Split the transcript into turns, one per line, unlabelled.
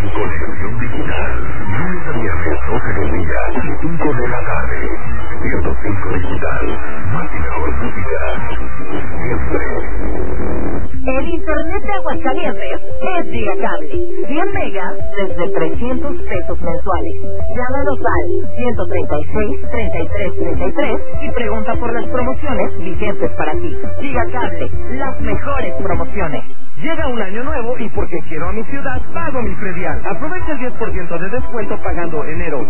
Conexión Digital, lunes a viernes 12 del día y 5 de la tarde. 105 Digital, más y mejor música, siempre.
El internet de Aguascalientes es Gigacable. 100 megas desde 300 pesos mensuales. Llámanos al 136-3333 y pregunta por las promociones vigentes para ti. Gigacable, las mejores promociones.
Llega un año nuevo y porque quiero a mi ciudad, pago mi predial. Aprovecha el 10% de descuento pagando enero,